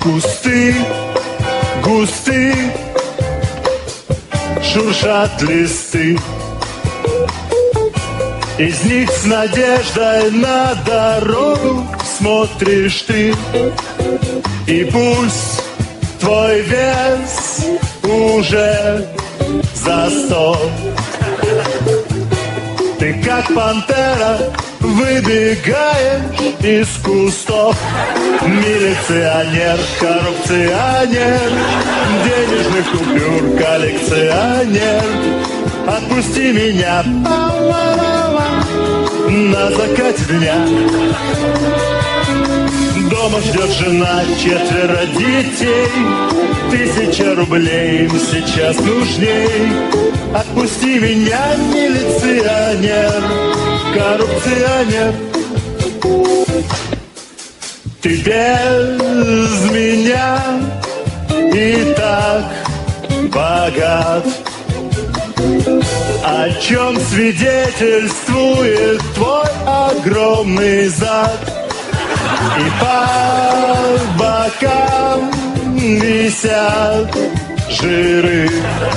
кусты густы, шуршат листы. Из них с надеждой на дорогу смотришь ты. И пусть твой вес уже за 100. Ты как пантера выбегаешь из кустов. Милиционер, коррупционер, денежных купюр коллекционер. Отпусти меня на закате дня. Дома ждет жена, 4 детей. 1000 рублей им сейчас нужней. Отпусти меня, милиционер, коррупционер. Ты без меня и так богат. О чем свидетельствует твой огромный зад. И по бокам висят жиры.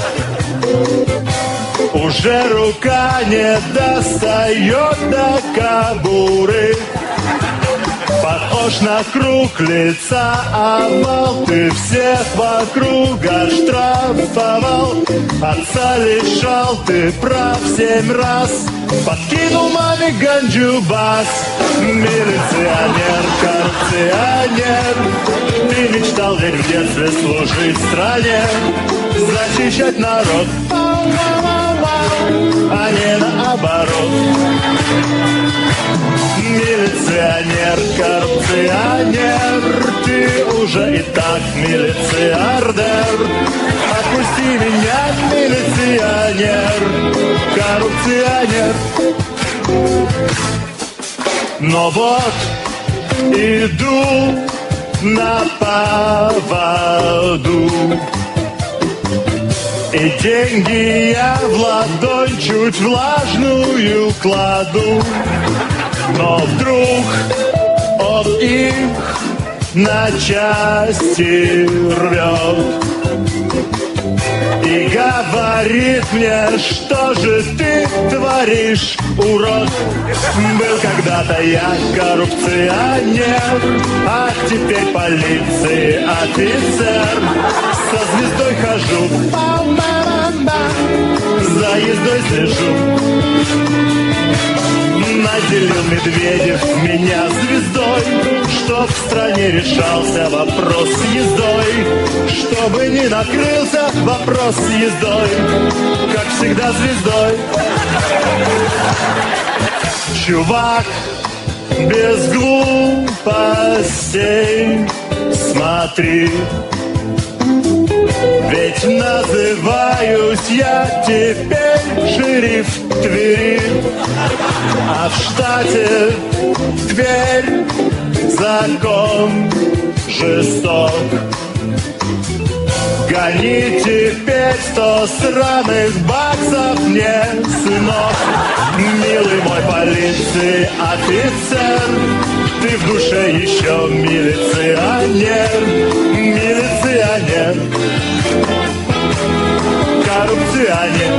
Уже рука не достает до кобуры. Похож на круг лица овал. Ты всех вокруг оштрафовал. Отца лишал, ты прав 7 раз. Подкинул маме ганджу-бас. Милиционер, коррупционер. Ты мечтал ведь в детстве служить стране, защищать народ, а не наоборот. Милиционер, коррупционер, ты уже и так милициардер. Отпусти меня, милиционер, коррупционер. Но вот иду на поводу, и деньги я в ладонь чуть влажную кладу. Но вдруг он их на части рвет и говорит мне: что же ты творишь, урод? Был когда-то я коррупционер, ах, теперь полиции офицер. Со звездой хожу, за ездой слежу. Наделил Медведев меня звездой, чтоб в стране решался вопрос с ездой, чтобы не накрылся вопрос с ездой, как всегда звездой. Чувак, без глупостей смотри, ведь называюсь я теперь шериф Твери, а в штате Тверь закон жесток. Гони теперь 100 сраных баксов мне, сынок. Милый мой полиции офицер, ты в душе еще милиционер, милиционер, коррупционер.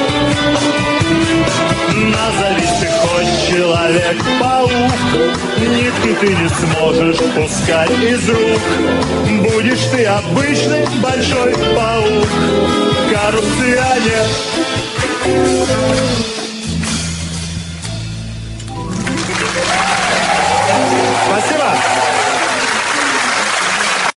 Назовись ты хоть Человек-паук, нитки ты не сможешь пускать из рук. Будешь ты обычный большой паук, коррупционер.